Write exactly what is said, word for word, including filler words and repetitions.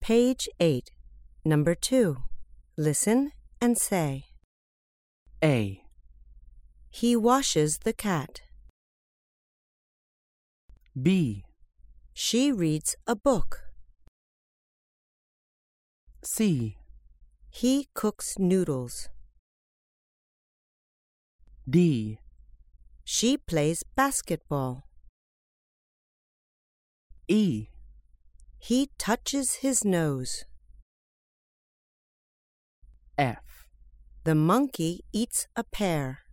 Page eight, number two. Listen and say. A. He washes the cat. B. She reads a book. C. He cooks noodles. D. She plays basketball. E. He touches his nose. F. The monkey eats a pear.